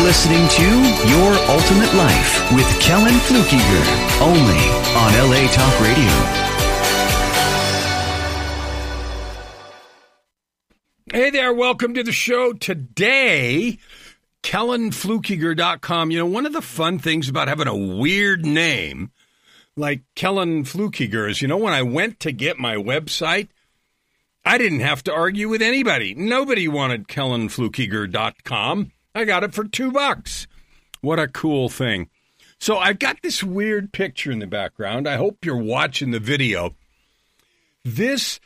listening to Your Ultimate Life with Kellen Flukiger, only on LA Talk Radio. Hey there, welcome to the show today. KellenFlukiger.com. You know, one of the fun things about having a weird name like Kellen Flukiger is, you know, when I went to get my website, I didn't have to argue with anybody. Nobody wanted KellenFlukiger.com. I got it for $2. What a cool thing. So I've got this weird picture in the background. I hope you're watching the video. This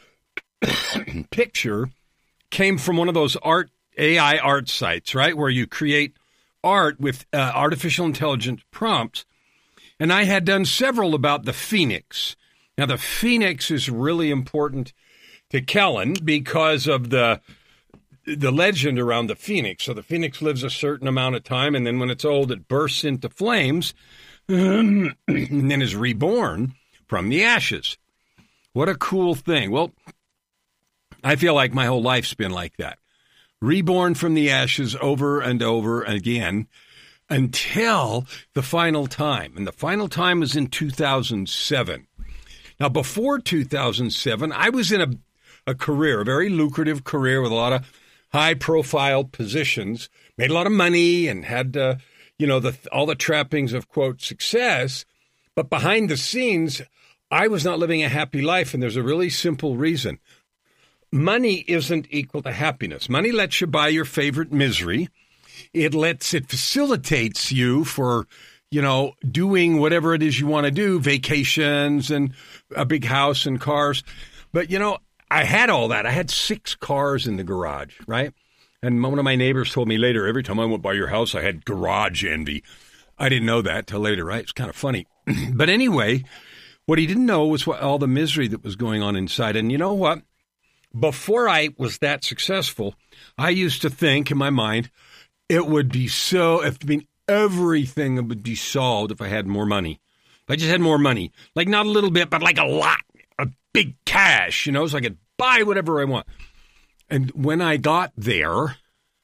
picture came from one of those AI art sites, right, where you create art with artificial intelligence prompts. And I had done several about the Phoenix. Now, the Phoenix is really important to Kellen because of the legend around the Phoenix. So the Phoenix lives a certain amount of time, and then when it's old, it bursts into flames and then is reborn from the ashes. What a cool thing. Well, I feel like my whole life's been like that. Reborn from the ashes over and over again until the final time. And the final time was in 2007. Now, before 2007, I was in a career, a very lucrative career with a lot of high-profile positions, made a lot of money and had, all the trappings of, quote, success. But behind the scenes, I was not living a happy life, and there's a really simple reason. Money isn't equal to happiness. Money lets you buy your favorite misery. It facilitates you for, doing whatever it is you want to do, vacations and a big house and cars. But, I had all that. I had 6 cars in the garage, right? And one of my neighbors told me later, every time I went by your house, I had garage envy. I didn't know that till later, right? It's kind of funny. But anyway, what he didn't know was all the misery that was going on inside. And you know what? Before I was that successful, I used to think in my mind, it would be everything would be solved if I had more money. If I just had more money, like not a little bit, but like a lot, a big cash, so I could buy whatever I want. And when I got there,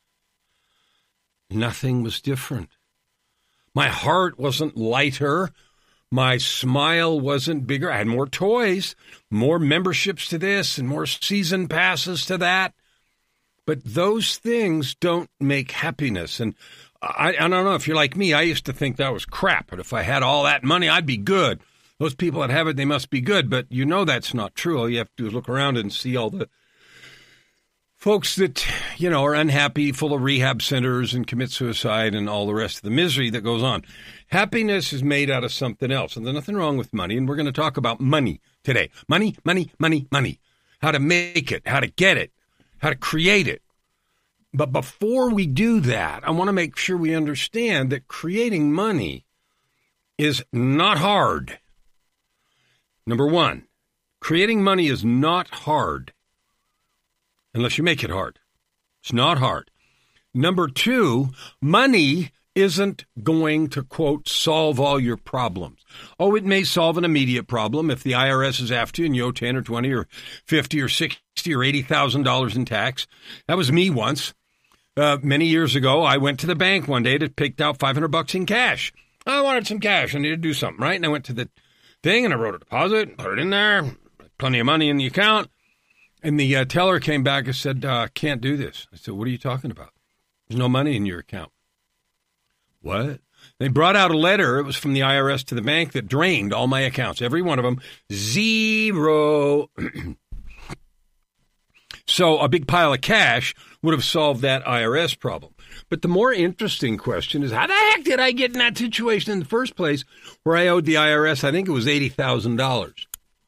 nothing was different. My heart wasn't lighter. My smile wasn't bigger. I had more toys, more memberships to this, and more season passes to that. But those things don't make happiness. And I don't know if you're like me. I used to think that was crap. But if I had all that money, I'd be good. Those people that have it, they must be good. But that's not true. All you have to do is look around and see all the folks that, are unhappy, full of rehab centers and commit suicide and all the rest of the misery that goes on. Happiness is made out of something else. And there's nothing wrong with money. And we're going to talk about money today. Money, money, money, money. How to make it, how to get it, how to create it. But before we do that, I want to make sure we understand that creating money is not hard. Number one, creating money is not hard unless you make it hard. It's not hard. Number two, money isn't going to, quote, solve all your problems. Oh, it may solve an immediate problem if the IRS is after you and you owe 10 or 20 or 50 or 60 or $80,000 in tax. That was me once. Many years ago, I went to the bank one day to pick out $500 in cash. I wanted some cash. I needed to do something, right? And I went to the thing and I wrote a deposit, put it in there, plenty of money in the account. And the teller came back and said, can't do this. I said, what are you talking about? There's no money in your account. What? They brought out a letter. It was from the IRS to the bank that drained all my accounts, every one of them. Zero. So a big pile of cash would have solved that IRS problem. But the more interesting question is, how the heck did I get in that situation in the first place where I owed the IRS, I think it was $80,000.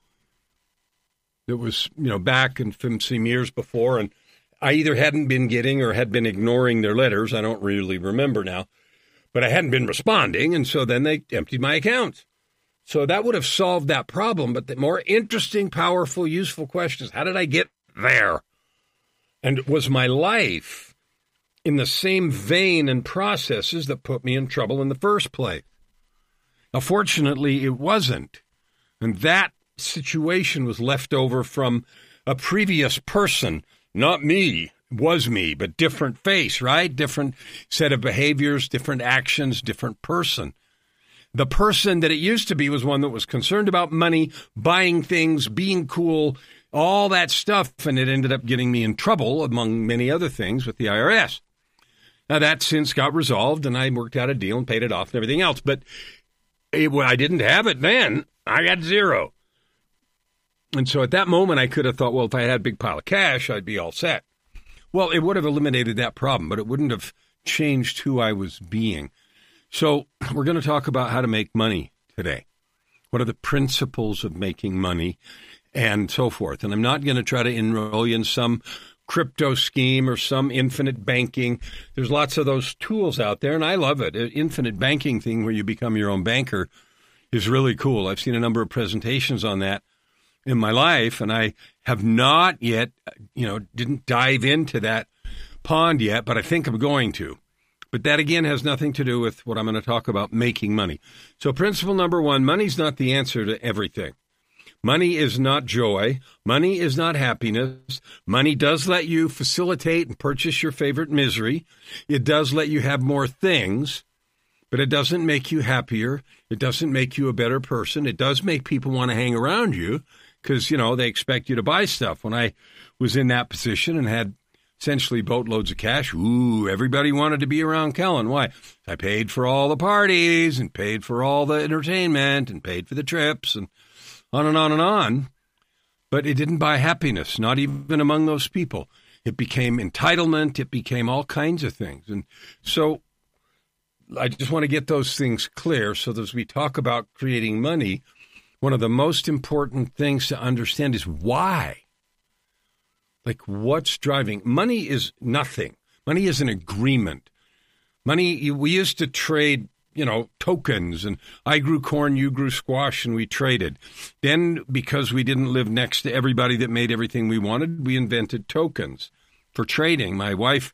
It was, back in some years before, and I either hadn't been getting or had been ignoring their letters. I don't really remember now. But I hadn't been responding, and so then they emptied my accounts. So that would have solved that problem. But the more interesting, powerful, useful question is, how did I get there? And was my life in the same vein and processes that put me in trouble in the first place? Now, fortunately, it wasn't. And that situation was left over from a previous person, not me. was me, but different face, right? Different set of behaviors, different actions, different person. The person that it used to be was one that was concerned about money, buying things, being cool, all that stuff, and it ended up getting me in trouble, among many other things, with the IRS. Now, that since got resolved, and I worked out a deal and paid it off and everything else, but I didn't have it then. I got zero. And so at that moment, I could have thought, well, if I had a big pile of cash, I'd be all set. Well, it would have eliminated that problem, but it wouldn't have changed who I was being. So we're going to talk about how to make money today. What are the principles of making money and so forth? And I'm not going to try to enroll you in some crypto scheme or some infinite banking. There's lots of those tools out there, and I love it. An infinite banking thing where you become your own banker is really cool. I've seen a number of presentations on that in my life, and I have not yet, didn't dive into that pond yet, but I think I'm going to. But that, again, has nothing to do with what I'm going to talk about, making money. So principle number one, money's not the answer to everything. Money is not joy. Money is not happiness. Money does let you facilitate and purchase your favorite misery. It does let you have more things, but it doesn't make you happier. It doesn't make you a better person. It does make people want to hang around you because, they expect you to buy stuff. When I was in that position and had essentially boatloads of cash, everybody wanted to be around Kellen. Why? I paid for all the parties and paid for all the entertainment and paid for the trips and on and on and on. But it didn't buy happiness, not even among those people. It became entitlement. It became all kinds of things. And so I just want to get those things clear so that as we talk about creating money, one of the most important things to understand is why. Like, what's driving? Money is nothing. Money is an agreement. Money, we used to trade, tokens, and I grew corn, you grew squash, and we traded. Then, because we didn't live next to everybody that made everything we wanted, we invented tokens for trading. My wife,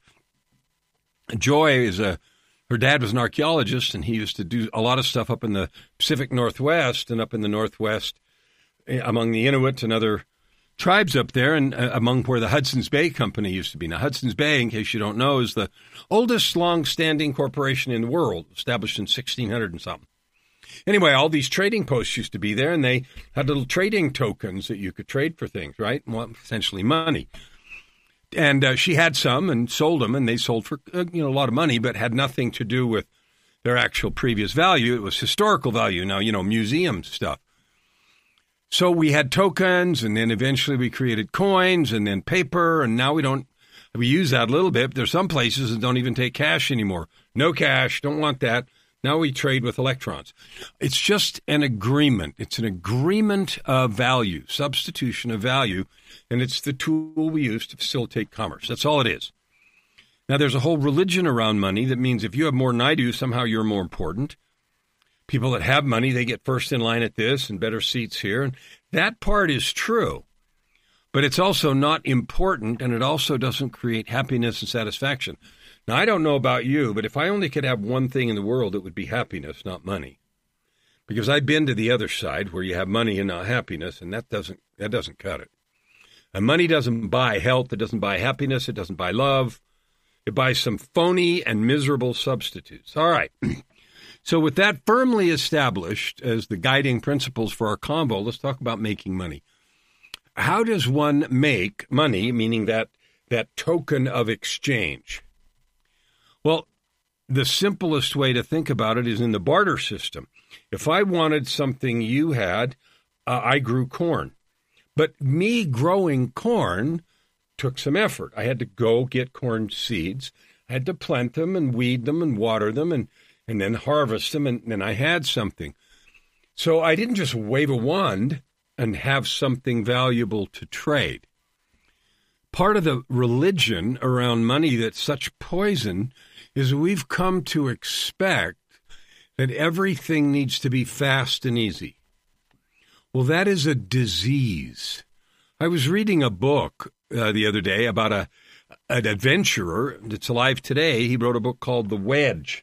Joy, her dad was an archaeologist, and he used to do a lot of stuff up in the Pacific Northwest and up in the Northwest among the Inuit and other tribes up there, and among where the Hudson's Bay Company used to be. Now, Hudson's Bay, in case you don't know, is the oldest long-standing corporation in the world, established in 1600 and something. Anyway, all these trading posts used to be there, and they had little trading tokens that you could trade for things, right? Well, essentially money. And she had some and sold them, and they sold for a lot of money, but had nothing to do with their actual previous value. It was historical value. Now, museum stuff. So we had tokens, and then eventually we created coins, and then paper, and now we use that a little bit. But there's some places that don't even take cash anymore. No cash, don't want that. Now we trade with electrons. It's just an agreement. It's an agreement of value, substitution of value, and it's the tool we use to facilitate commerce. That's all it is. Now, there's a whole religion around money that means if you have more than I do, somehow you're more important. People that have money, they get first in line at this and better seats here. And that part is true. But it's also not important, and it also doesn't create happiness and satisfaction. Now, I don't know about you, but if I only could have one thing in the world, it would be happiness, not money. Because I've been to the other side where you have money and not happiness, and that doesn't cut it. And money doesn't buy health, it doesn't buy happiness, it doesn't buy love. It buys some phony and miserable substitutes. All right. So with that firmly established as the guiding principles for our convo, let's talk about making money. How does one make money, meaning that token of exchange? Well, the simplest way to think about it is in the barter system. If I wanted something you had, I grew corn. But me growing corn took some effort. I had to go get corn seeds. I had to plant them and weed them and water them and then harvest them, and then I had something. So I didn't just wave a wand and have something valuable to trade. Part of the religion around money that's such poison is we've come to expect that everything needs to be fast and easy. Well, that is a disease. I was reading a book the other day about an adventurer that's alive today. He wrote a book called The Wedge.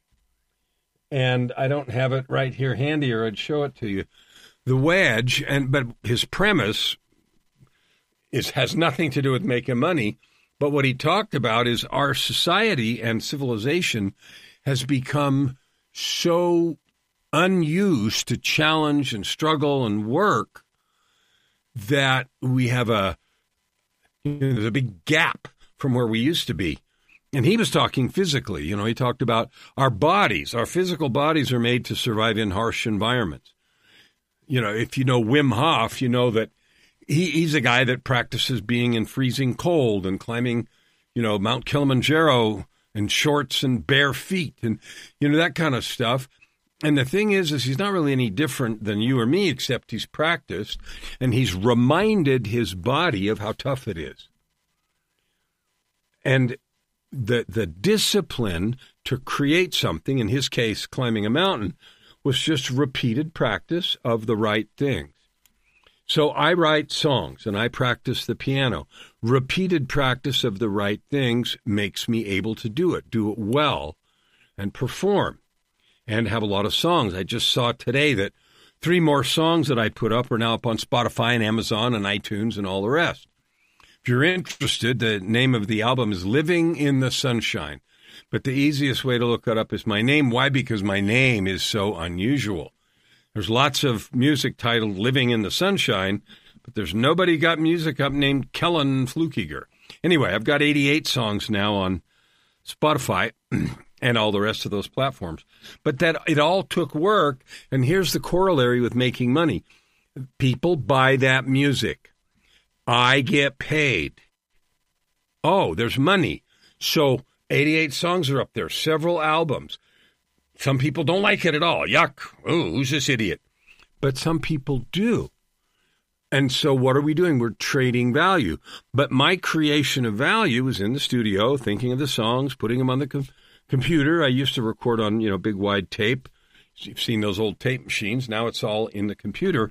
And I don't have it right here handy, or I'd show it to you. The Wedge, but his premise has nothing to do with making money, But what he talked about is our society and civilization has become so unused to challenge and struggle and work that we have there's a big gap from where we used to be. And he was talking physically. He talked about our bodies. Our physical bodies are made to survive in harsh environments. If you know Wim Hof, you know that he's a guy that practices being in freezing cold and climbing, Mount Kilimanjaro in shorts and bare feet and, that kind of stuff. And the thing is he's not really any different than you or me, except he's practiced and he's reminded his body of how tough it is. And the discipline to create something, in his case, climbing a mountain, was just repeated practice of the right things. So I write songs and I practice the piano. Repeated practice of the right things makes me able to do it well, and perform, and have a lot of songs. I just saw today that 3 more songs that I put up are now up on Spotify and Amazon and iTunes and all the rest. If you're interested, the name of the album is Living in the Sunshine. But the easiest way to look that up is my name. Why? Because my name is so unusual. There's lots of music titled Living in the Sunshine, but there's nobody got music up named Kellen Flukiger. Anyway, I've got 88 songs now on Spotify and all the rest of those platforms. But that it all took work, and here's the corollary with making money. People buy that music. I get paid. Oh, there's money. So 88 songs are up there, several albums. Some people don't like it at all. Yuck. Oh, who's this idiot? But some people do. And so what are we doing? We're trading value. But my creation of value is in the studio, thinking of the songs, putting them on the computer. I used to record on, big wide tape. You've seen those old tape machines. Now it's all in the computer.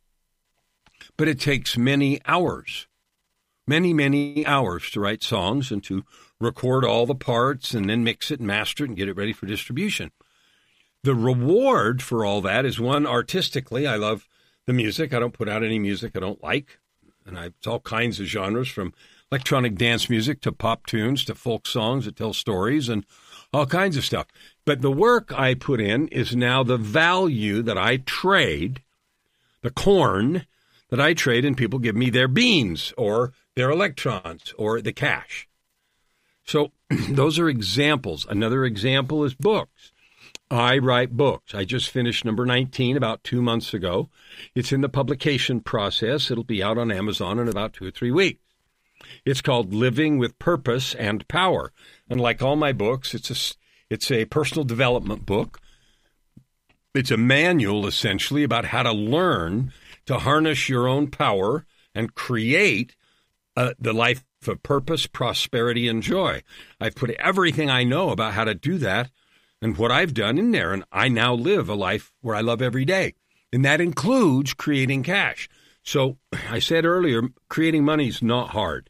But it takes many hours, many hours to write songs and to record all the parts and then mix it and master it and get it ready for distribution. The reward for all that is, one, artistically, I love the music. I don't put out any music I don't like. And it's all kinds of genres, from electronic dance music to pop tunes to folk songs that tell stories and all kinds of stuff. But the work I put in is now the value that I trade, the corn that I trade, and people give me their beans or their electrons or the cash. So those are examples. Another example is books. I write books. I just finished number 19 about 2 months ago. It's in the publication process. It'll be out on Amazon in about 2 or 3 weeks. It's called Living with Purpose and Power. And like all my books, it's a personal development book. It's a manual, essentially, about how to learn to harness your own power and create the life of purpose, prosperity, and joy. I've put everything I know about how to do that and what I've done in there, and I now live a life where I love every day. And that includes creating cash. So I said earlier, creating money is not hard.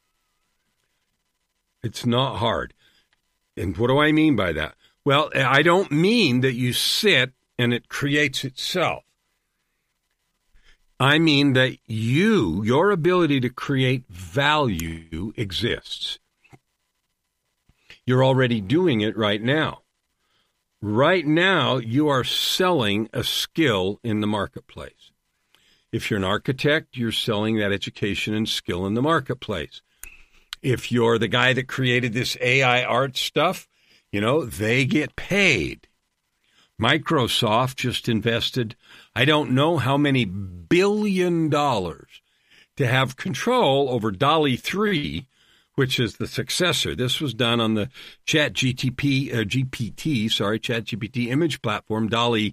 It's not hard. And what do I mean by that? Well, I don't mean that you sit and it creates itself. I mean that your ability to create value exists. You're already doing it right now. Right now, you are selling a skill in the marketplace. If you're an architect, you're selling that education and skill in the marketplace. If you're the guy that created this AI art stuff, they get paid. Microsoft just invested, I don't know how many $1 billion to have control over DALL-E 3, which is the successor. This was done on the ChatGPT image platform, DALL-E-2,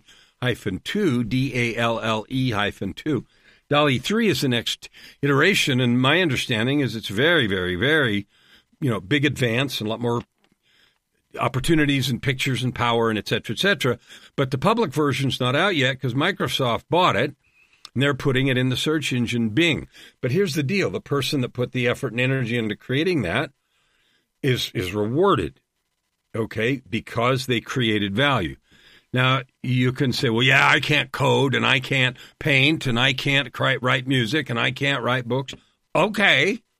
DALLE-2. DALL-E 3 is the next iteration, and my understanding is it's very, very, very, big advance and a lot more opportunities and pictures and power and et cetera, et cetera. But the public version's not out yet because Microsoft bought it, and they're putting it in the search engine Bing. But here's the deal. The person that put the effort and energy into creating that is rewarded, okay, because they created value. Now, you can say, well, yeah, I can't code, and I can't paint, and I can't write music, and I can't write books. Okay,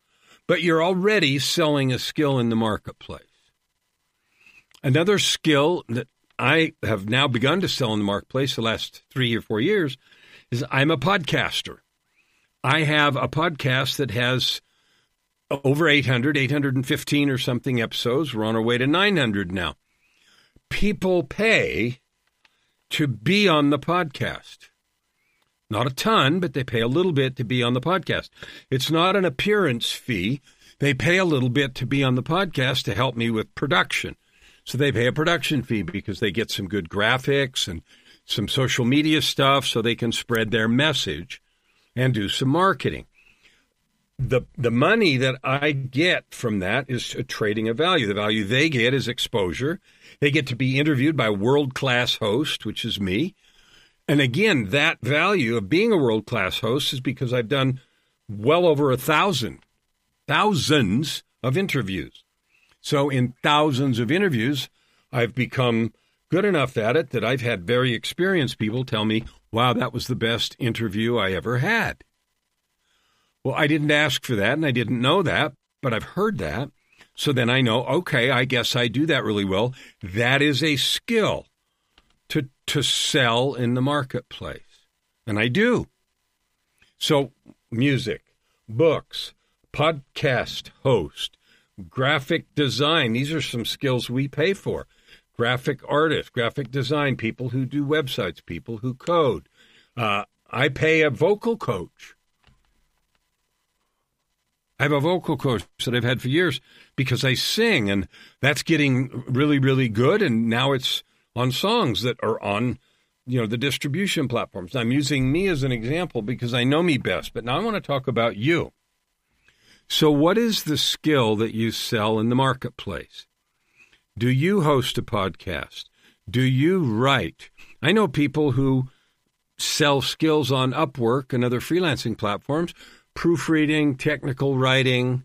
but you're already selling a skill in the marketplace. Another skill that I have now begun to sell in the marketplace the last 3 or 4 years is I'm a podcaster. I have a podcast that has over 815 or something episodes. We're on our way to 900 now. People pay to be on the podcast. Not a ton, but they pay a little bit to be on the podcast. It's not an appearance fee. They pay a little bit to be on the podcast to help me with production. So they pay a production fee because they get some good graphics and some social media stuff so they can spread their message and do some marketing. The money that I get from that is a trading of value. The value they get is exposure. They get to be interviewed by a world-class host, which is me. And again, that value of being a world-class host is because I've done well over thousands of interviews. So in thousands of interviews, I've become good enough at it that I've had very experienced people tell me, wow, that was the best interview I ever had. Well, I didn't ask for that, and I didn't know that, but I've heard that. So then I know, okay, I guess I do that really well. That is a skill to sell in the marketplace, and I do. So music, books, podcast host, graphic design, these are some skills we pay for. Graphic artists, graphic design, people who do websites, people who code. I pay a vocal coach. I have a vocal coach that I've had for years because I sing, and that's getting really, really good, and now it's on songs that are on, the distribution platforms. I'm using me as an example because I know me best, but now I want to talk about you. So what is the skill that you sell in the marketplace? Do you host a podcast? Do you write? I know people who sell skills on Upwork and other freelancing platforms, proofreading, technical writing,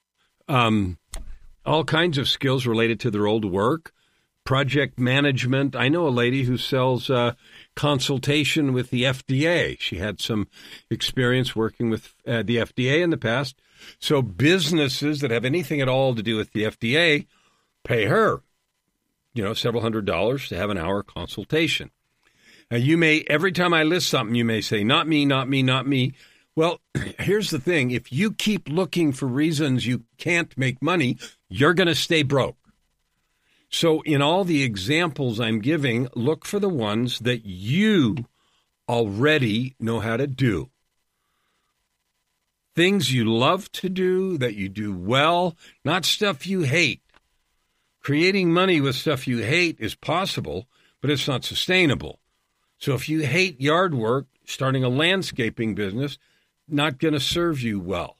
all kinds of skills related to their old work, project management. I know a lady who sells consultation with the FDA. She had some experience working with the FDA in the past. So businesses that have anything at all to do with the FDA pay her, several $100s to have an hour consultation. Now, you may, every time I list something, you may say, not me, not me, not me. Well, here's the thing. If you keep looking for reasons you can't make money, you're going to stay broke. So in all the examples I'm giving, look for the ones that you already know how to do. Things you love to do, that you do well, not stuff you hate. Creating money with stuff you hate is possible, but it's not sustainable. So if you hate yard work, starting a landscaping business, not going to serve you well.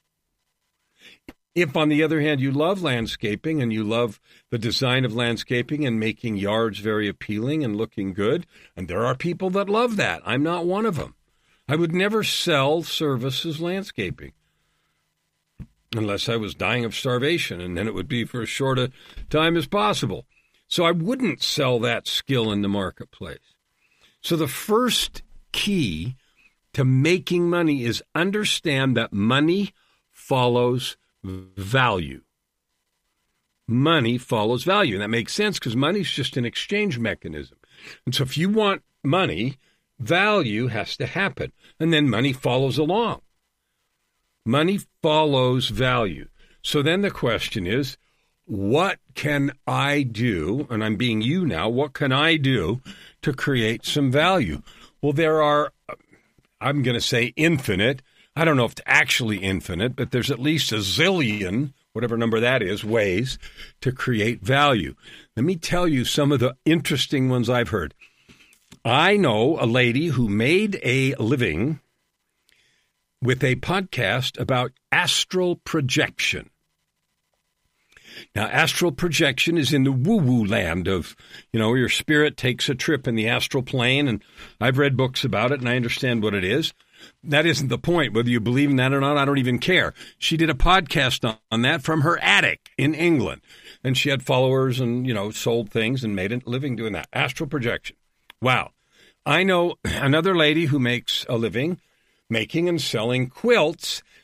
If, on the other hand, you love landscaping and you love the design of landscaping and making yards very appealing and looking good, and there are people that love that. I'm not one of them. I would never sell services landscaping unless I was dying of starvation, and then it would be for as short a time as possible. So I wouldn't sell that skill in the marketplace. So the first key to making money is understand that money follows value. Money follows value. And that makes sense because money is just an exchange mechanism. And so if you want money, value has to happen. And then money follows along. Money follows value. So then the question is, what can I do? And I'm being you now. What can I do to create some value? Well, there are, I'm going to say infinite. I don't know if it's actually infinite, but there's at least a zillion, whatever number that is, ways to create value. Let me tell you some of the interesting ones I've heard. I know a lady who made a living with a podcast about astral projection. Now, astral projection is in the woo-woo land of, your spirit takes a trip in the astral plane, and I've read books about it, and I understand what it is. That isn't the point. Whether you believe in that or not, I don't even care. She did a podcast on that from her attic in England, and she had followers and, sold things and made a living doing that. Astral projection. Wow. I know another lady who makes a living making and selling quilts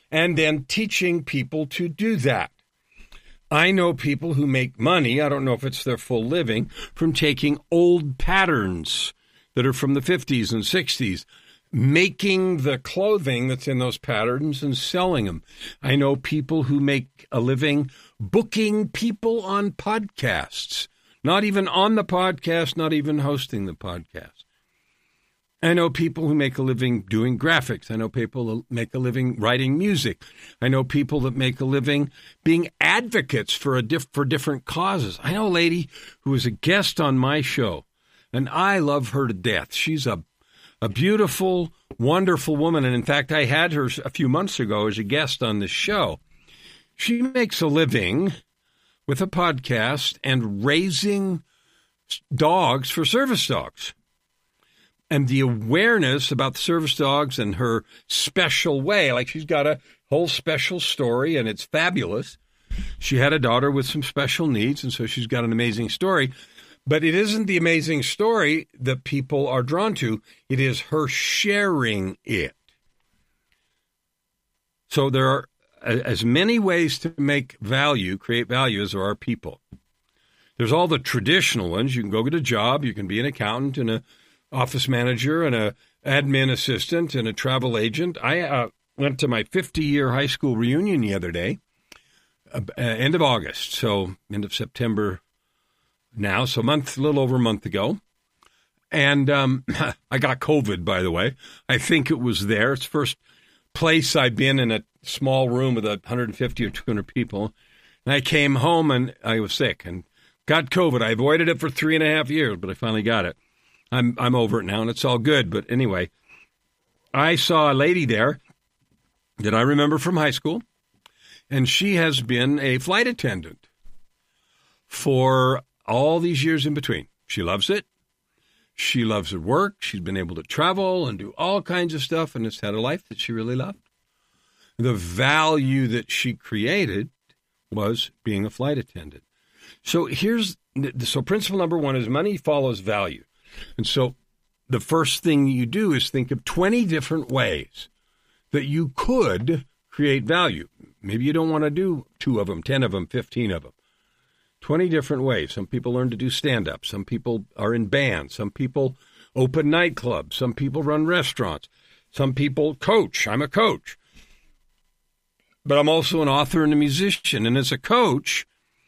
and then teaching people to do that. I know people who make money, I don't know if it's their full living, from taking old patterns that are from the 50s and 60s, making the clothing that's in those patterns and selling them. I know people who make a living booking people on podcasts, not even on the podcast, not even hosting the podcast. I know people who make a living doing graphics. I know people who make a living writing music. I know people that make a living being advocates for different causes. I know a lady who was a guest on my show, and I love her to death. She's a beautiful, wonderful woman, and in fact, I had her a few months ago as a guest on this show. She makes a living with a podcast and raising dogs for service dogs. And the awareness about the service dogs and her special way, like she's got a whole special story, and it's fabulous. She had a daughter with some special needs, and so she's got an amazing story. But it isn't the amazing story that people are drawn to. It is her sharing it. So there are as many ways to make value, create value, as there are people. There's all the traditional ones. You can go get a job. You can be an accountant and an office manager and an admin assistant and a travel agent. I went to my 50-year high school reunion the other day, end of August, so end of September now, so a little over a month ago. And I got COVID, by the way. I think it was there. It's the first place I've been in a small room with 150 or 200 people. And I came home and I was sick and got COVID. I avoided it for 3.5 years, but I finally got it. I'm over it now, and it's all good. But anyway, I saw a lady there that I remember from high school, and she has been a flight attendant for all these years in between. She loves it. She loves her work. She's been able to travel and do all kinds of stuff, and has had a life that she really loved. The value that she created was being a flight attendant. So principle number one is money follows value. And so the first thing you do is think of 20 different ways that you could create value. Maybe you don't want to do 2 of them, 10 of them, 15 of them. 20 different ways. Some people learn to do stand-up. Some people are in bands. Some people open nightclubs. Some people run restaurants. Some people coach. I'm a coach. But I'm also an author and a musician. And as a coach,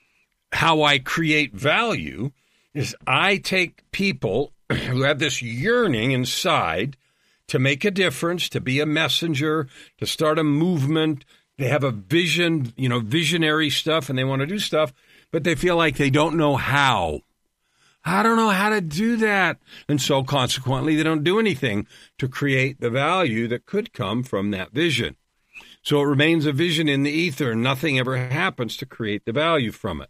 how I create value is I take people who have this yearning inside to make a difference, to be a messenger, to start a movement. They have a vision, visionary stuff, and they want to do stuff, but they feel like they don't know how. I don't know how to do that. And so consequently, they don't do anything to create the value that could come from that vision. So it remains a vision in the ether, and nothing ever happens to create the value from it.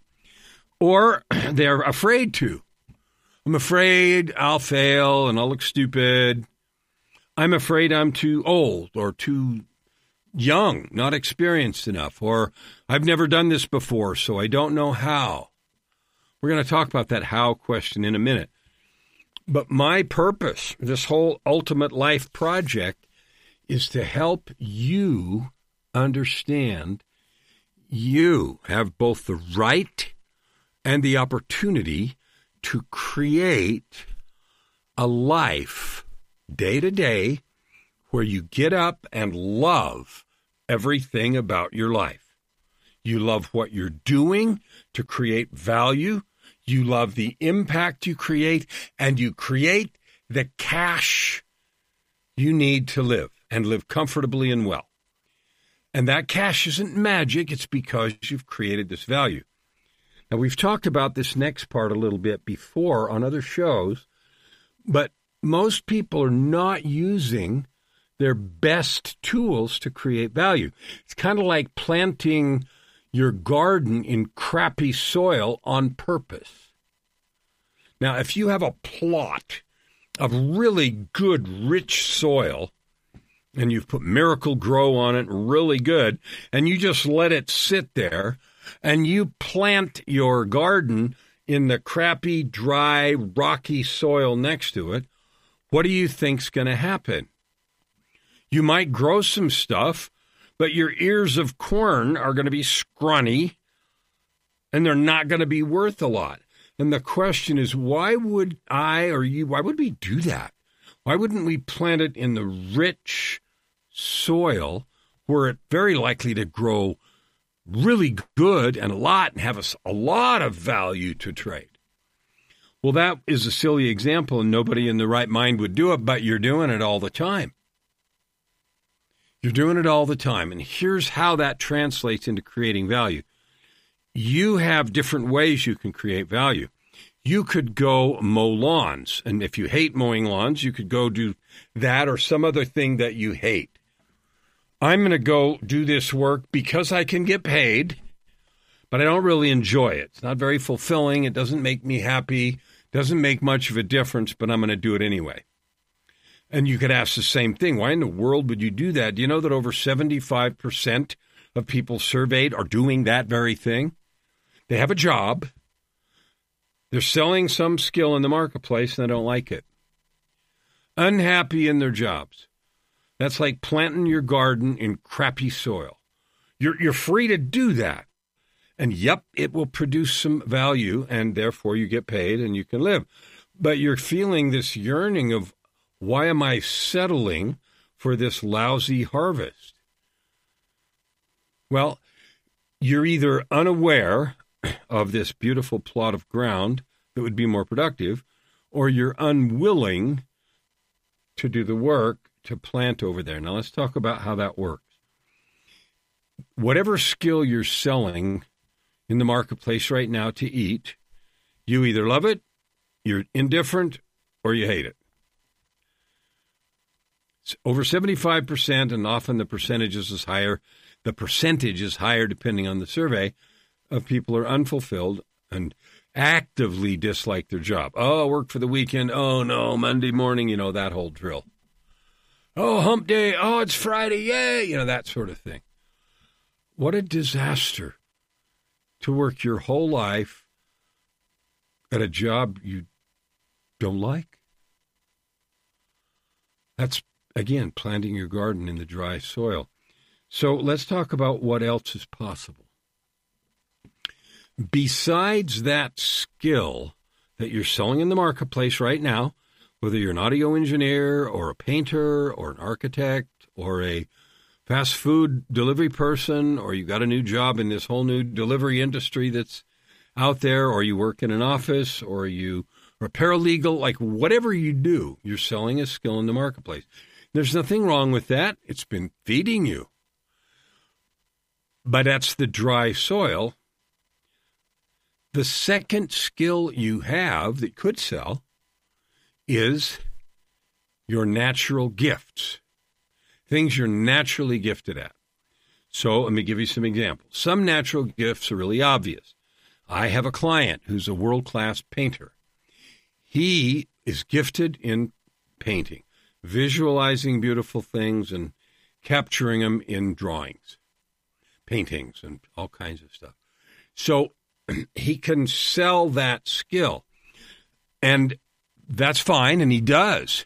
Or they're afraid to. I'm afraid I'll fail and I'll look stupid. I'm afraid I'm too old or too young, not experienced enough, or I've never done this before, so I don't know how. We're going to talk about that how question in a minute. But my purpose, this whole Ultimate Life project, is to help you understand you have both the right and the opportunity to create a life day to day where you get up and love everything about your life. You love what you're doing to create value. You love the impact you create, and you create the cash you need to live and live comfortably and well. And that cash isn't magic. It's because you've created this value. Now, we've talked about this next part a little bit before on other shows, but most people are not using their best tools to create value. It's kind of like planting your garden in crappy soil on purpose. Now, if you have a plot of really good, rich soil, and you've put Miracle-Gro on it, really good, and you just let it sit there, and you plant your garden in the crappy, dry, rocky soil next to it, what do you think's going to happen? You might grow some stuff, but your ears of corn are going to be scrawny, and they're not going to be worth a lot. And the question is, why would why would we do that? Why wouldn't we plant it in the rich soil where it's very likely to grow really good and a lot and have a lot of value to trade? Well, that is a silly example, and nobody in the right mind would do it, but you're doing it all the time. You're doing it all the time, and here's how that translates into creating value. You have different ways you can create value. You could go mow lawns, and if you hate mowing lawns, you could go do that or some other thing that you hate. I'm going to go do this work because I can get paid, but I don't really enjoy it. It's not very fulfilling. It doesn't make me happy. Doesn't make much of a difference, but I'm going to do it anyway. And you could ask the same thing. Why in the world would you do that? Do you know that over 75% of people surveyed are doing that very thing? They have a job. They're selling some skill in the marketplace, and they don't like it. Unhappy in their jobs. That's like planting your garden in crappy soil. You're free to do that. And yep, it will produce some value, and therefore you get paid and you can live. But you're feeling this yearning of, why am I settling for this lousy harvest? Well, you're either unaware of this beautiful plot of ground that would be more productive, or you're unwilling to do the work to plant over there. Now let's talk about how that works. Whatever skill you're selling in the marketplace right now to eat, you either love it, you're indifferent, or you hate it. It's over 75%, and often the percentage is higher. The percentage is higher depending on the survey, of people are unfulfilled and actively dislike their job. Oh, work for the weekend. Oh, no, Monday morning, that whole drill. Oh, hump day. Oh, it's Friday. Yay. That sort of thing. What a disaster to work your whole life at a job you don't like. That's, again, planting your garden in the dry soil. So let's talk about what else is possible. Besides that skill that you're selling in the marketplace right now, whether you're an audio engineer or a painter or an architect or a fast food delivery person, or you got a new job in this whole new delivery industry that's out there, or you work in an office, or you are a paralegal, like whatever you do, you're selling a skill in the marketplace. There's nothing wrong with that. It's been feeding you. But that's the dry soil. The second skill you have that could sell is your natural gifts, things you're naturally gifted at. So let me give you some examples. Some natural gifts are really obvious. I have a client who's a world-class painter. He is gifted in painting, visualizing beautiful things and capturing them in drawings, paintings, and all kinds of stuff. So he can sell that skill, and that's fine, and he does.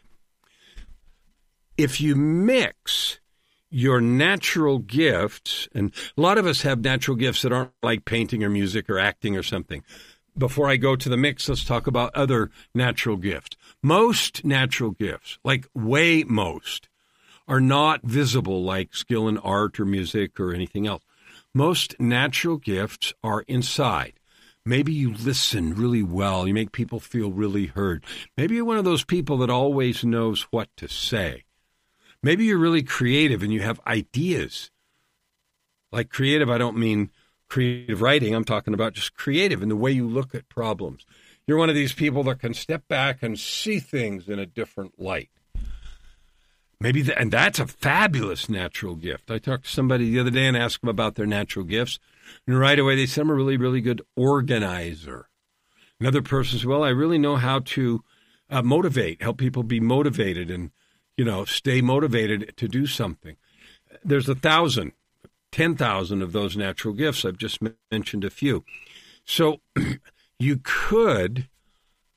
If you mix your natural gifts, and a lot of us have natural gifts that aren't like painting or music or acting or something. Before I go to the mix, let's talk about other natural gifts. Most natural gifts, like way most, are not visible like skill in art or music or anything else. Most natural gifts are inside. Maybe you listen really well. You make people feel really heard. Maybe you're one of those people that always knows what to say. Maybe you're really creative and you have ideas. Like creative, I don't mean creative writing. I'm talking about just creative in the way you look at problems. You're one of these people that can step back and see things in a different light. Maybe and that's a fabulous natural gift. I talked to somebody the other day and asked them about their natural gifts. And right away they said, I'm a really, really good organizer. Another person says, well, I really know how to motivate, help people be motivated and, stay motivated to do something. There's 1,000, 10,000 of those natural gifts. I've just mentioned a few. So you could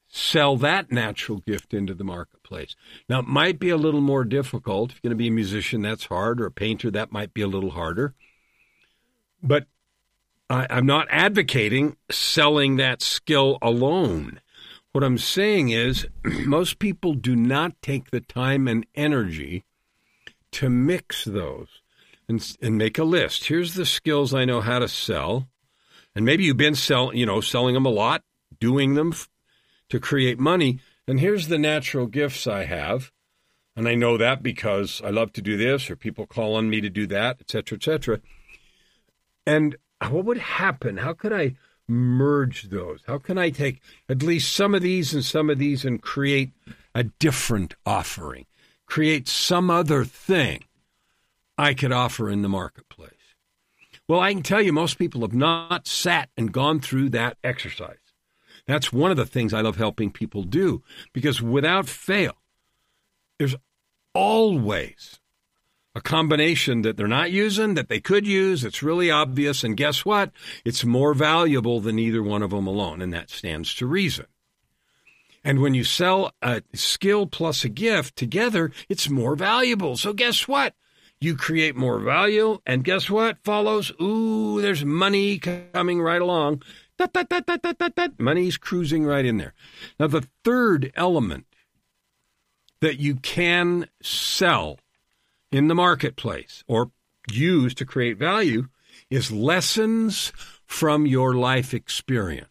sell that natural gift into the marketplace. Now, it might be a little more difficult. If you're going to be a musician, that's hard, or a painter, that might be a little harder. But I'm not advocating selling that skill alone. What I'm saying is most people do not take the time and energy to mix those and make a list. Here's the skills I know how to sell. And maybe you've been selling them a lot, doing them to create money. And here's the natural gifts I have. And I know that because I love to do this, or people call on me to do that, et cetera, et cetera. And what would happen? How could I merge those? How can I take at least some of these and create a different offering? Create some other thing I could offer in the marketplace. Well, I can tell you most people have not sat and gone through that exercise. That's one of the things I love helping people do, because without fail, there's always a combination that they're not using, that they could use. It's really obvious. And guess what? It's more valuable than either one of them alone. And that stands to reason. And when you sell a skill plus a gift together, it's more valuable. So guess what? You create more value. And guess what follows? Ooh, there's money coming right along. Money's cruising right in there. Now, the third element that you can sell in the marketplace or use to create value is lessons from your life experience.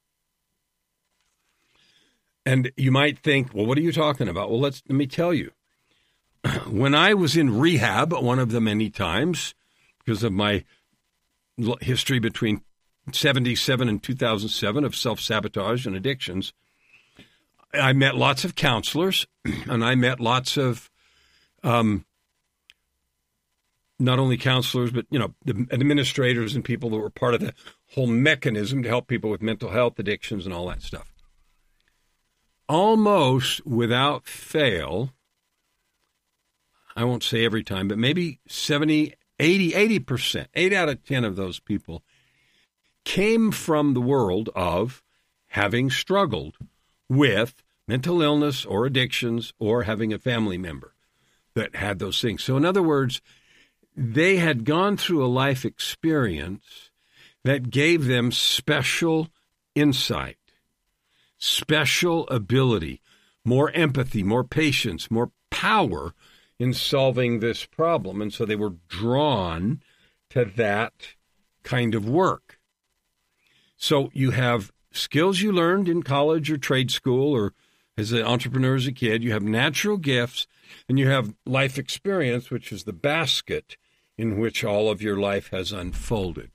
And you might think, well, what are you talking about? Well, let me tell you. When I was in rehab, one of the many times, because of my history between 1977 and 2007 of self-sabotage and addictions, I met lots of counselors, and I met lots of not only counselors, but, the administrators and people that were part of the whole mechanism to help people with mental health, addictions, and all that stuff. Almost without fail, I won't say every time, but maybe 80%, 8 out of 10 of those people came from the world of having struggled with mental illness or addictions or having a family member that had those things. So in other words, they had gone through a life experience that gave them special insight, special ability, more empathy, more patience, more power in solving this problem. And so they were drawn to that kind of work. So you have skills you learned in college or trade school or as an entrepreneur as a kid. You have natural gifts, and you have life experience, which is the basket in which all of your life has unfolded.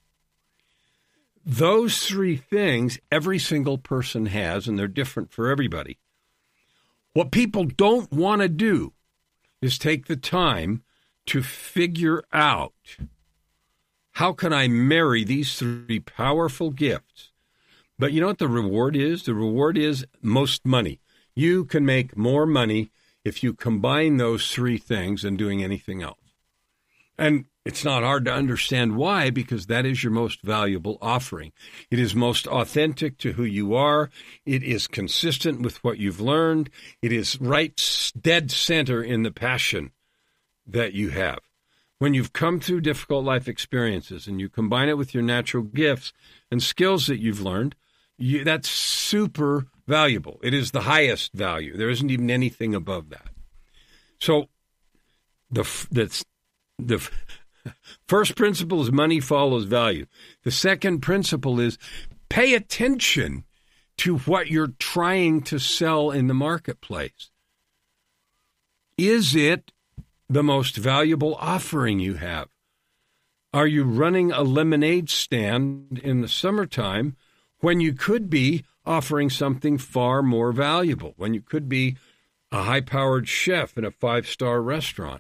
Those three things every single person has, and they're different for everybody. What people don't want to do is take the time to figure out, how can I marry these three powerful gifts? But you know what the reward is? The reward is most money. You can make more money if you combine those three things than doing anything else. And it's not hard to understand why, because that is your most valuable offering. It is most authentic to who you are. It is consistent with what you've learned. It is right dead center in the passion that you have. When you've come through difficult life experiences and you combine it with your natural gifts and skills that you've learned, that's super valuable. It is the highest value. There isn't even anything above that. So the first principle is money follows value. The second principle is pay attention to what you're trying to sell in the marketplace. Is it the most valuable offering you have? Are you running a lemonade stand in the summertime when you could be offering something far more valuable, when you could be a high-powered chef in a 5-star restaurant?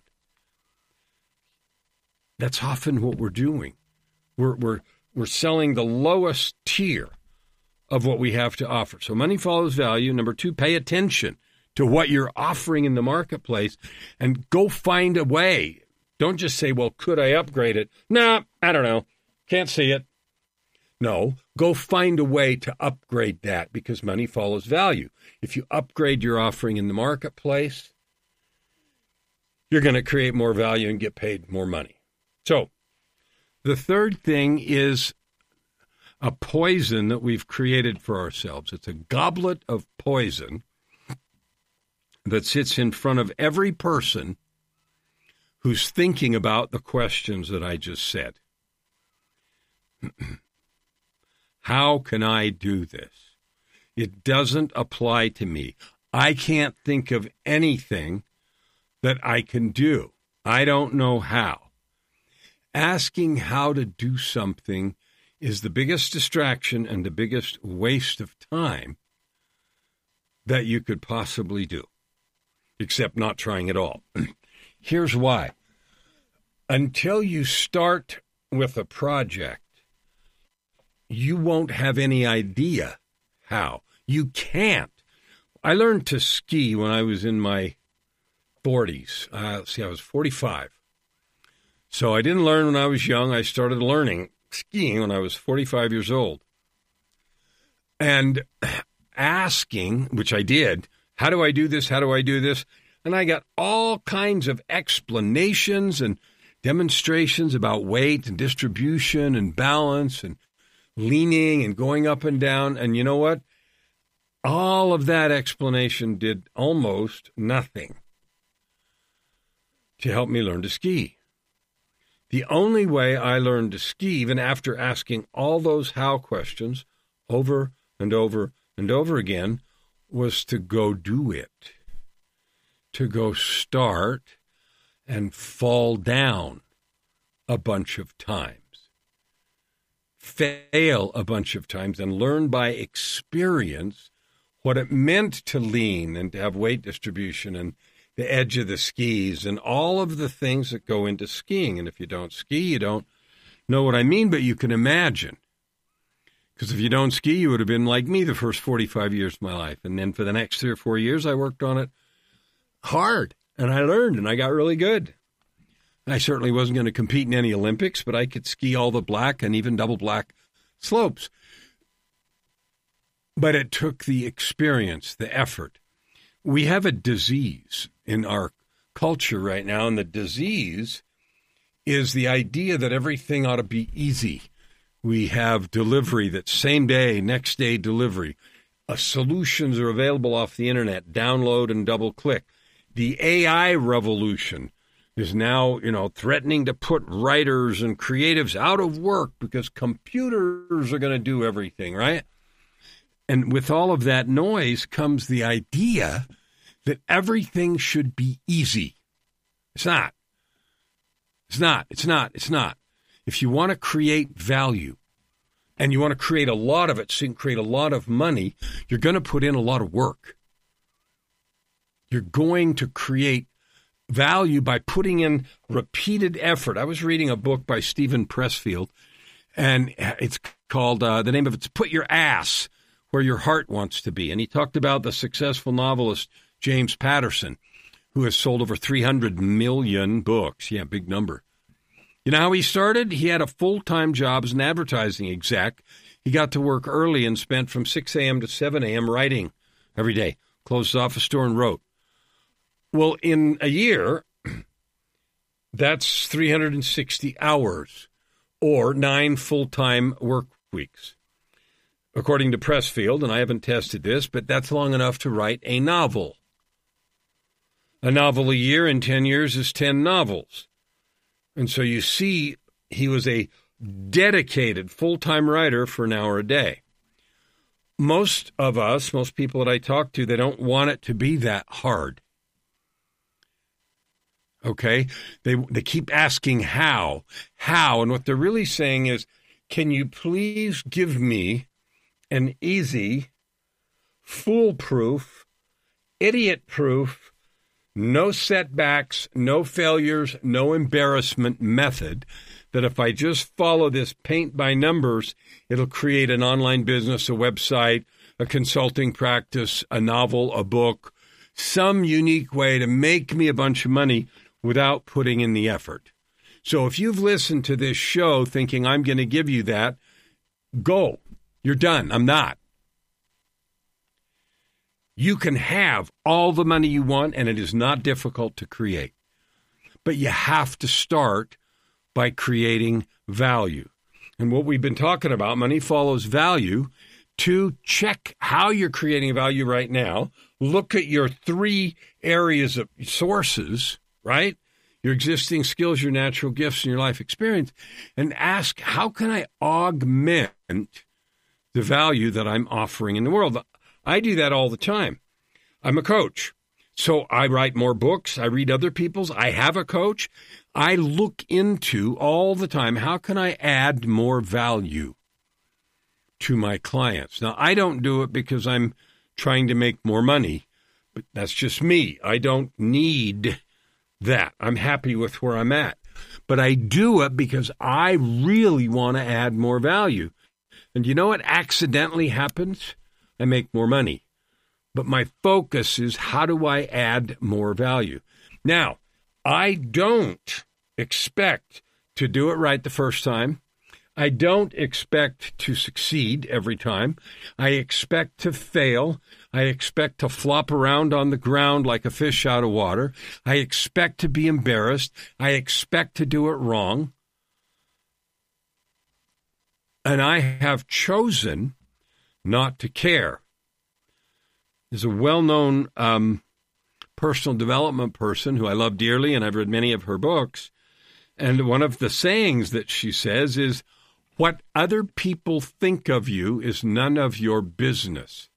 That's often what we're doing. We're selling the lowest tier of what we have to offer. So money follows value. Number 2, pay attention to what you're offering in the marketplace and go find a way. Don't just say, well, could I upgrade it? No, I don't know. Can't see it. No, go find a way to upgrade that because money follows value. If you upgrade your offering in the marketplace, you're going to create more value and get paid more money. So the third thing is a poison that we've created for ourselves. It's a goblet of poison that sits in front of every person who's thinking about the questions that I just said. How can I do this? It doesn't apply to me. I can't think of anything that I can do. I don't know how. Asking how to do something is the biggest distraction and the biggest waste of time that you could possibly do, except not trying at all. Here's why. Until you start with a project, you won't have any idea how. You can't. I learned to ski when I was in my 40s. I was 45. So I didn't learn when I was young. I started learning skiing when I was 45 years old. And asking, which I did, how do I do this? How do I do this? And I got all kinds of explanations and demonstrations about weight and distribution and balance and leaning and going up and down. And you know what? All of that explanation did almost nothing to help me learn to ski. The only way I learned to ski, even after asking all those how questions over and over and over again, was to go do it, to go start and fall down a bunch of times, fail a bunch of times, and learn by experience what it meant to lean and to have weight distribution and the edge of the skis and all of the things that go into skiing. And if you don't ski, you don't know what I mean, but you can imagine. Because if you don't ski, you would have been like me the first 45 years of my life. And then for the next 3 or 4 years, I worked on it hard. And I learned, and I got really good. I certainly wasn't going to compete in any Olympics, but I could ski all the black and even double black slopes. But it took the experience, the effort. We have a disease in our culture right now, and the disease is the idea that everything ought to be easy. We have delivery that's same day, next day delivery. Solutions are available off the internet, download and double click. The AI revolution is now, threatening to put writers and creatives out of work because computers are going to do everything, right? And with all of that noise comes the idea that everything should be easy. It's not. It's not. It's not. It's not. If you want to create value and you want to create a lot of it so you can create a lot of money, you're going to put in a lot of work. You're going to create value by putting in repeated effort. I was reading a book by Stephen Pressfield, and it's called, the name of it's Put Your Ass Where Your Heart Wants to Be. And he talked about the successful novelist James Patterson, who has sold over 300 million books. Yeah, big number. You know how he started? He had a full-time job as an advertising exec. He got to work early and spent from 6 a.m. to 7 a.m. writing every day. Closed his office door and wrote. Well, in a year, that's 360 hours or 9 full-time work weeks. According to Pressfield, and I haven't tested this, but that's long enough to write a novel. A novel a year in 10 years is 10 novels. And so you see, he was a dedicated full-time writer for an hour a day. Most of us, most people that I talk to, they don't want it to be that hard. Okay? They keep asking how, and what they're really saying is, can you please give me an easy, foolproof, idiot-proof, no setbacks, no failures, no embarrassment method that if I just follow this paint by numbers, it'll create an online business, a website, a consulting practice, a novel, a book, some unique way to make me a bunch of money without putting in the effort. So if you've listened to this show thinking I'm going to give you that, go. You're done. I'm not. You can have all the money you want, and it is not difficult to create. But you have to start by creating value. And what we've been talking about, money follows value. To check how you're creating value right now, look at your 3 areas of sources, right? Your existing skills, your natural gifts, and your life experience, and ask, how can I augment the value that I'm offering in the world? I do that all the time. I'm a coach. So I write more books. I read other people's. I have a coach. I look into all the time, how can I add more value to my clients? Now, I don't do it because I'm trying to make more money, but that's just me. I don't need that. I'm happy with where I'm at. But I do it because I really want to add more value. And you know what accidentally happens? I make more money. But my focus is, how do I add more value? Now, I don't expect to do it right the first time. I don't expect to succeed every time. I expect to fail. I expect to flop around on the ground like a fish out of water. I expect to be embarrassed. I expect to do it wrong. And I have chosen not to care. There's a well-known personal development person who I love dearly, and I've read many of her books. And one of the sayings that she says is, what other people think of you is none of your business.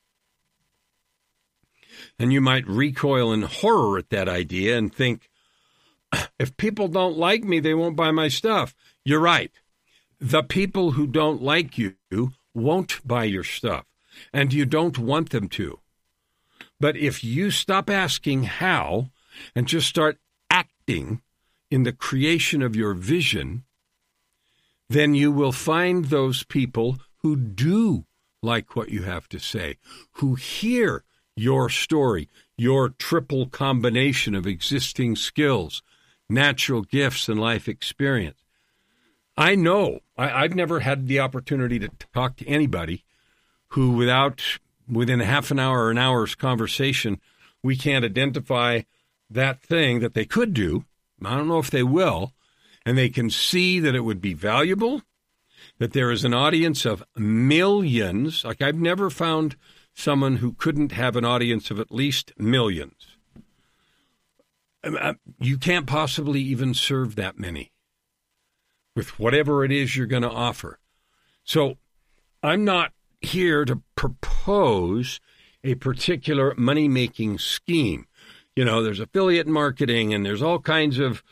And you might recoil in horror at that idea and think, if people don't like me, they won't buy my stuff. You're right. The people who don't like you won't buy your stuff, and you don't want them to. But if you stop asking how and just start acting in the creation of your vision, then you will find those people who do like what you have to say, who hear your story, your triple combination of existing skills, natural gifts, and life experience. I know I've never had the opportunity to talk to anybody who within a half an hour or an hour's conversation, we can't identify that thing that they could do. I don't know if they will. And they can see that it would be valuable, that there is an audience of millions. Like, I've never found someone who couldn't have an audience of at least millions. You can't possibly even serve that many with whatever it is you're going to offer. So I'm not here to propose a particular money-making scheme. You know, there's affiliate marketing and there's all kinds of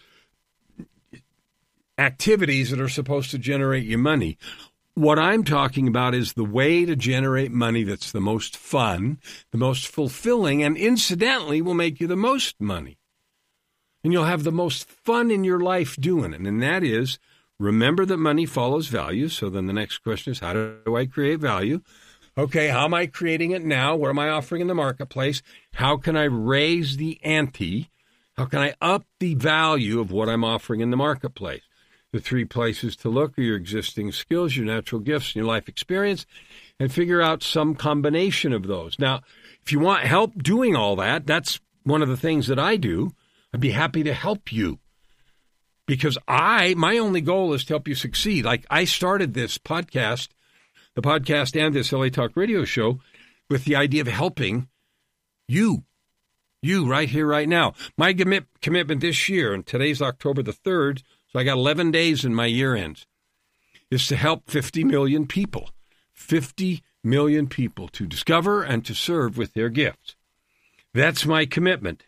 activities that are supposed to generate you money. What I'm talking about is the way to generate money that's the most fun, the most fulfilling, and incidentally will make you the most money. And you'll have the most fun in your life doing it. And that is, remember that money follows value. So then the next question is, how do I create value? Okay, how am I creating it now? What am I offering in the marketplace? How can I raise the ante? How can I up the value of what I'm offering in the marketplace? The 3 places to look are your existing skills, your natural gifts, and your life experience, and figure out some combination of those. Now, if you want help doing all that, that's one of the things that I do. I'd be happy to help you because my only goal is to help you succeed. Like, I started this podcast, the podcast and this LA Talk radio show, with the idea of helping you right here, right now. My commitment this year, and today's October the 3rd, so I got 11 days in my year ends, is to help 50 million people. 50 million people to discover and to serve with their gifts. That's my commitment.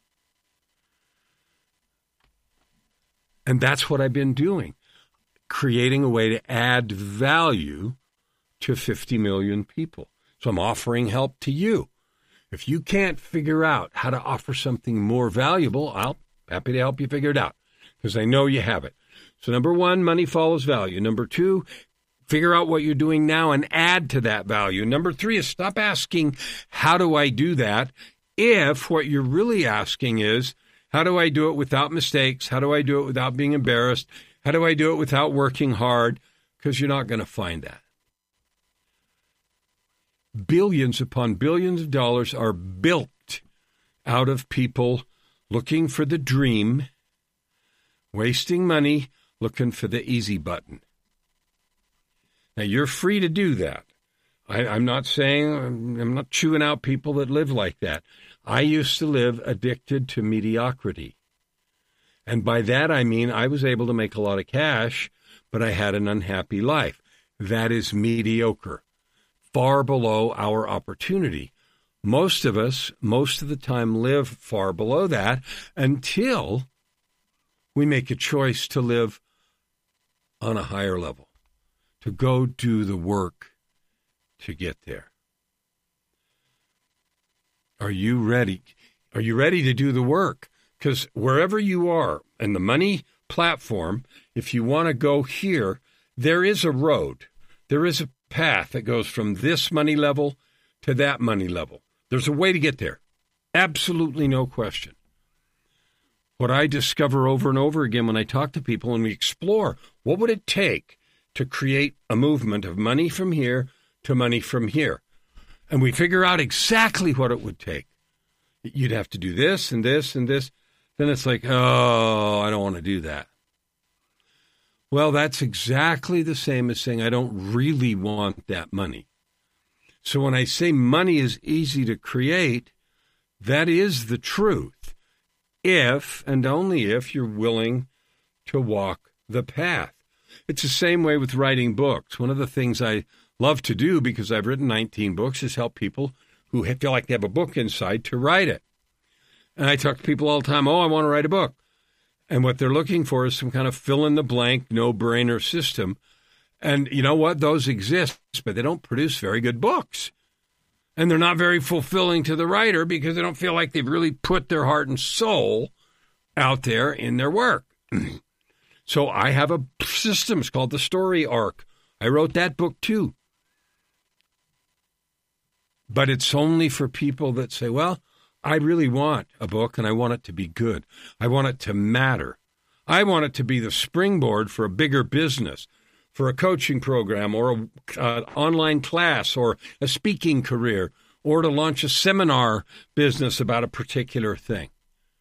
And that's what I've been doing, creating a way to add value to 50 million people. So I'm offering help to you. If you can't figure out how to offer something more valuable, I'll be happy to help you figure it out, because I know you have it. So number 1, money follows value. Number 2, figure out what you're doing now and add to that value. Number 3 is stop asking, how do I do that? If what you're really asking is, how do I do it without mistakes? How do I do it without being embarrassed? How do I do it without working hard? Because you're not going to find that. billions upon billions of dollars are built out of people looking for the dream, wasting money, looking for the easy button. Now, you're free to do that. I'm not saying, I'm not chewing out people that live like that. I used to live addicted to mediocrity. And by that, I mean I was able to make a lot of cash, but I had an unhappy life. That is mediocre, far below our opportunity. Most of us, most of the time, live far below that until we make a choice to live on a higher level, to go do the work to get there. Are you ready? Are you ready to do the work? Because wherever you are in the money platform, if you want to go here, there is a road. There is a path that goes from this money level to that money level. There's a way to get there. Absolutely no question. What I discover over and over again when I talk to people and we explore, what would it take to create a movement of money from here to money from here? And we figure out exactly what it would take. You'd have to do this and this and this. Then it's like, oh, I don't want to do that. Well, that's exactly the same as saying I don't really want that money. So when I say money is easy to create, that is the truth. If and only if you're willing to walk the path. It's the same way with writing books. One of the things I love to do, because I've written 19 books, is help people who feel like they have a book inside to write it. And I talk to people all the time, I want to write a book. And what they're looking for is some kind of fill-in-the-blank, no-brainer system. And you know what? Those exist, but they don't produce very good books. And they're not very fulfilling to the writer because they don't feel like they've really put their heart and soul out there in their work. So I have a system. It's called the Story Arc. I wrote that book too. But it's only for people that say, well, I really want a book and I want it to be good. I want it to matter. I want it to be the springboard for a bigger business, for a coaching program or an online class or a speaking career or to launch a seminar business about a particular thing.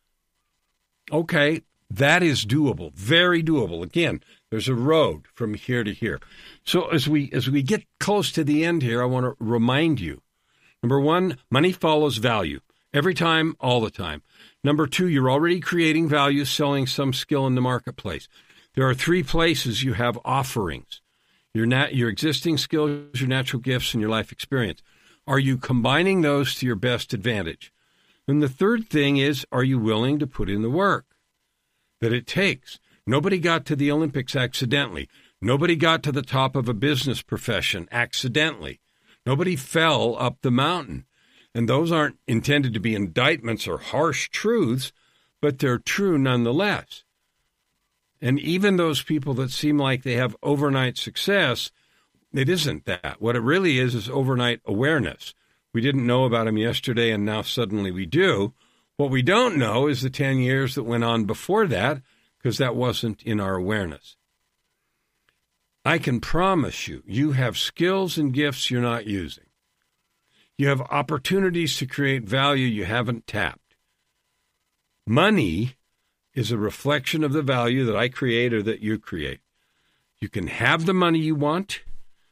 Okay, that is doable, very doable. Again, there's a road from here to here. So as we get close to the end here, I want to remind you, number one, money follows value. Every time, all the time. Number two, you're already creating value, selling some skill in the marketplace. There are three places you have offerings. Your existing skills, your natural gifts, and your life experience. Are you combining those to your best advantage? And the third thing is, are you willing to put in the work that it takes? Nobody got to the Olympics accidentally. Nobody got to the top of a business profession accidentally. Nobody fell up the mountain. And those aren't intended to be indictments or harsh truths, but they're true nonetheless. And even those people that seem like they have overnight success, it isn't that. What it really is overnight awareness. We didn't know about them yesterday, and now suddenly we do. What we don't know is the 10 years that went on before that, because that wasn't in our awareness. I can promise you, you have skills and gifts you're not using. You have opportunities to create value you haven't tapped. Money is a reflection of the value that I create or that you create. You can have the money you want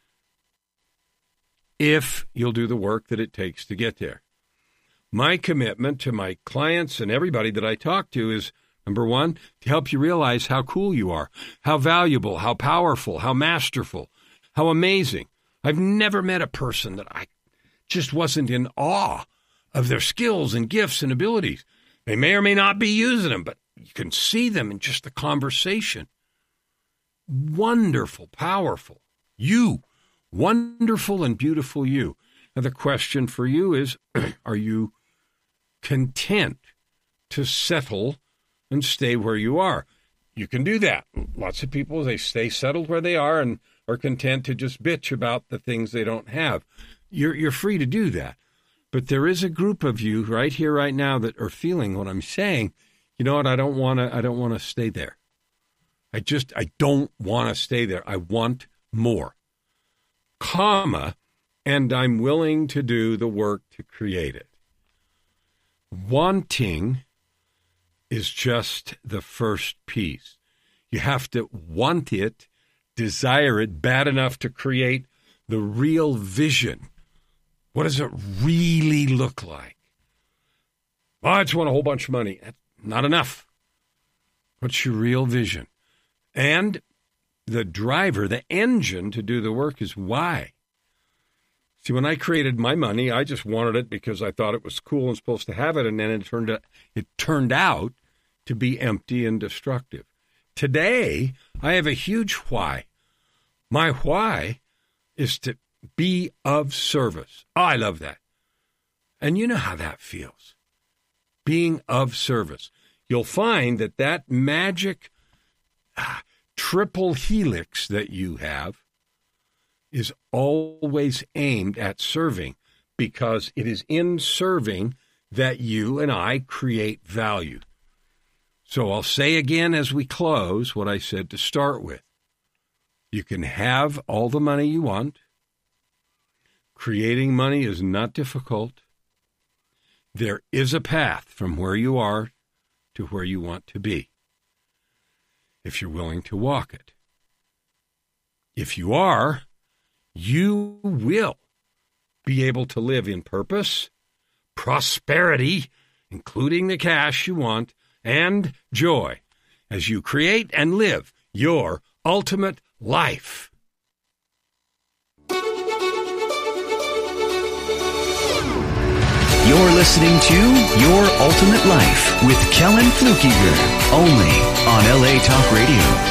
if you'll do the work that it takes to get there. My commitment to my clients and everybody that I talk to is, number one, to help you realize how cool you are, how valuable, how powerful, how masterful, how amazing. I've never met a person that I just wasn't in awe of their skills and gifts and abilities. They may or may not be using them, but you can see them in just the conversation. Wonderful, powerful. You, wonderful and beautiful you. Now the question for you is, are you content to settle and stay where you are? You can do that. Lots of people, they stay settled where they are and are content to just bitch about the things they don't have. You're free to do that. But there is a group of you right here, right now that are feeling what I'm saying. You know what? I don't want to stay there. I don't want to stay there. I want more. Comma, and I'm willing to do the work to create it. Wanting is just the first piece. You have to want it, desire it bad enough to create the real vision. What does it really look like? Oh, I just want a whole bunch of money. That's not enough. What's your real vision? And the driver, the engine to do the work is why. See, when I created my money, I just wanted it because I thought it was cool and supposed to have it, and then it turned out to be empty and destructive. Today, I have a huge why. My why is to be of service. Oh, I love that. And you know how that feels, being of service. You'll find that magic triple helix that you have is always aimed at serving, because it is in serving that you and I create value. So I'll say again as we close what I said to start with. You can have all the money you want. Creating money is not difficult. There is a path from where you are to where you want to be, if you're willing to walk it. If you are, you will be able to live in purpose, prosperity, including the cash you want, and joy as you create and live your ultimate life. You're listening to Your Ultimate Life with Kellen Flukiger, only on LA Talk Radio.